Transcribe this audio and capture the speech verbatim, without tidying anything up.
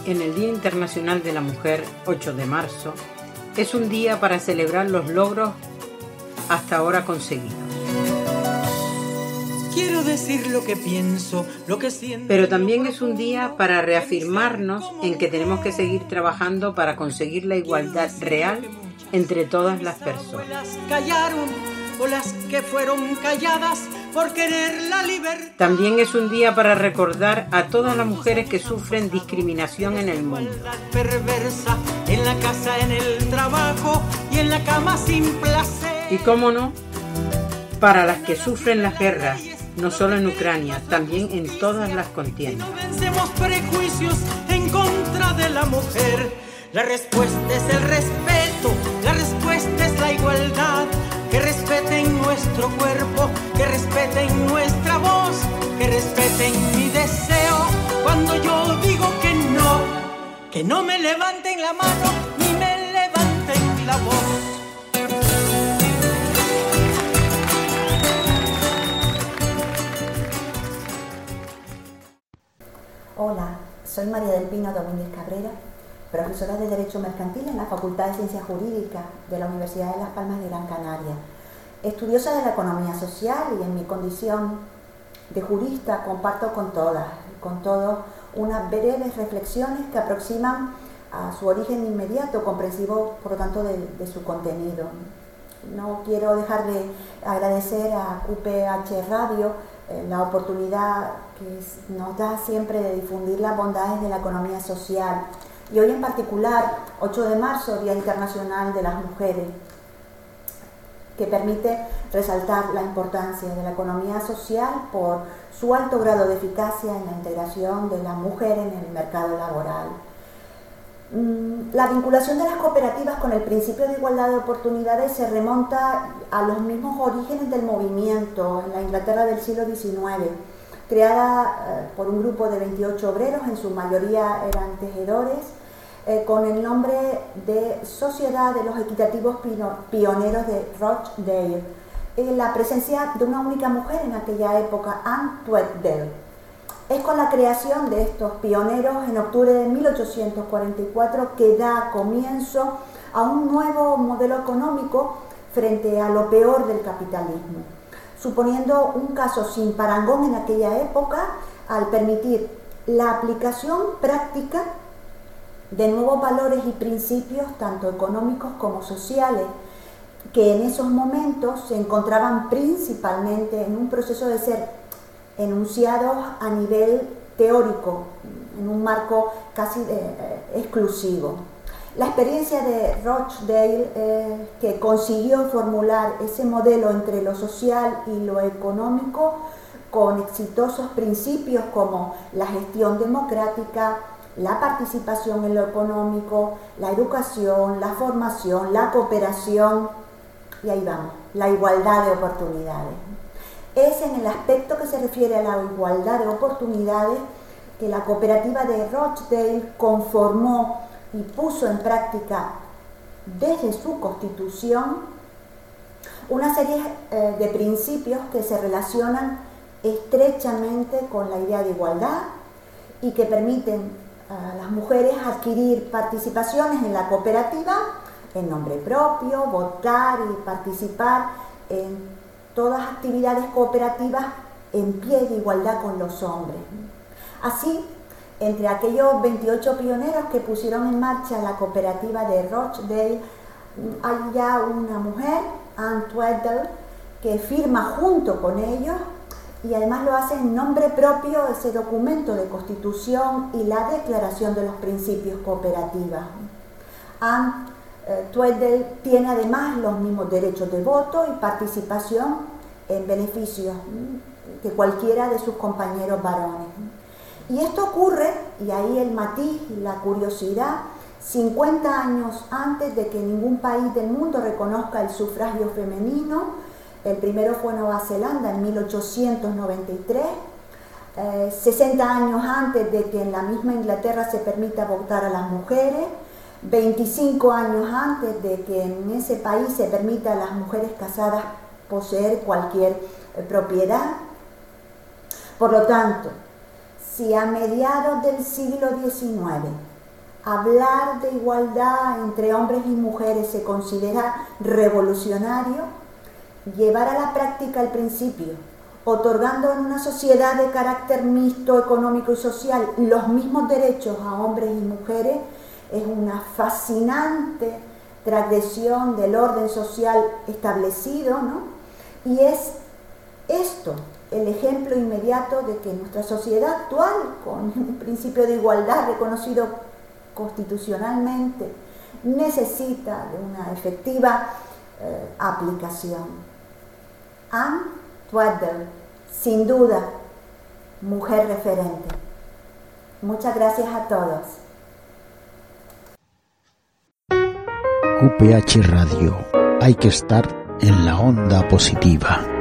en el Día Internacional de la Mujer, ocho de marzo, es un día para celebrar los logros hasta ahora conseguidos. Quiero decir lo que pienso, lo que siento. Pero también es un día para reafirmarnos en que tenemos que seguir trabajando para conseguir la igualdad real entre todas las personas. Callaron, o las que fueron calladas por querer la libertad. También es un día para recordar a todas las mujeres que sufren discriminación en el mundo. Perversa, en la casa, en el trabajo y en la cama sin placer. Y cómo no, para las que sufren las guerras, no solo en Ucrania, también en todas las contiendas. No vencemos prejuicios en contra de la mujer. La respuesta es el respeto, la respuesta es la igualdad. Que respeten nuestro cuerpo, que respeten nuestra voz, que respeten mi deseo. Cuando yo digo que no, que no me levanten la mano ni me levanten la voz. Hola, soy María del Pino Domínguez Cabrera, profesora de Derecho Mercantil en la Facultad de Ciencias Jurídicas de la Universidad de Las Palmas de Gran Canaria, estudiosa de la economía social, y en mi condición de jurista comparto con todas, con todos, unas breves reflexiones que aproximan a su origen inmediato, comprensivo por lo tanto de, de su contenido. No quiero dejar de agradecer a Q P H Radio eh, la oportunidad que nos da siempre de difundir las bondades de la economía social. Y hoy en particular, ocho de marzo, Día Internacional de las Mujeres, que permite resaltar la importancia de la economía social por su alto grado de eficacia en la integración de la mujer en el mercado laboral. La vinculación de las cooperativas con el principio de igualdad de oportunidades se remonta a los mismos orígenes del movimiento en la Inglaterra del siglo diecinueve, creada por un grupo de veintiocho obreros, en su mayoría eran tejedores, eh, con el nombre de Sociedad de los Equitativos Pioneros de Rochdale, en la presencia de una única mujer en aquella época, Anne Tweddale. Es con la creación de estos pioneros en octubre de mil ochocientos cuarenta y cuatro que da comienzo a un nuevo modelo económico frente a lo peor del capitalismo, suponiendo un caso sin parangón en aquella época al permitir la aplicación práctica de nuevos valores y principios, tanto económicos como sociales, que en esos momentos se encontraban principalmente en un proceso de ser enunciados a nivel teórico, en un marco casi de, eh, exclusivo. La experiencia de Rochdale, eh, que consiguió formular ese modelo entre lo social y lo económico, con exitosos principios como la gestión democrática, la participación en lo económico, la educación, la formación, la cooperación, y ahí vamos, la igualdad de oportunidades. Es en el aspecto que se refiere a la igualdad de oportunidades que la cooperativa de Rochdale conformó y puso en práctica desde su constitución una serie eh, de principios que se relacionan estrechamente con la idea de igualdad y que permiten a las mujeres adquirir participaciones en la cooperativa en nombre propio, votar y participar en todas actividades cooperativas en pie de igualdad con los hombres. Así, entre aquellos veintiocho pioneros que pusieron en marcha la cooperativa de Rochdale, hay ya una mujer, Anne Tweddale, que firma junto con ellos y además lo hace en nombre propio ese documento de constitución y la declaración de los principios cooperativas. Anne eh, Tweddale tiene además los mismos derechos de voto y participación en beneficios que cualquiera de sus compañeros varones. Y esto ocurre, y ahí el matiz y la curiosidad, cincuenta años antes de que ningún país del mundo reconozca el sufragio femenino. El primero fue Nueva Zelanda en mil ochocientos noventa y tres, eh, sesenta años antes de que en la misma Inglaterra se permita votar a las mujeres, veinticinco años antes de que en ese país se permita a las mujeres casadas poseer cualquier eh, propiedad. Por lo tanto, si a mediados del siglo diecinueve hablar de igualdad entre hombres y mujeres se considera revolucionario, llevar a la práctica el principio, otorgando en una sociedad de carácter mixto, económico y social los mismos derechos a hombres y mujeres, es una fascinante transgresión del orden social establecido, ¿no? Y es esto el ejemplo inmediato de que nuestra sociedad actual, con un principio de igualdad reconocido constitucionalmente, necesita de una efectiva eh, aplicación. Anne Twaddell, sin duda, mujer referente. Muchas gracias a todos. U P H Radio. Hay que estar en la onda positiva.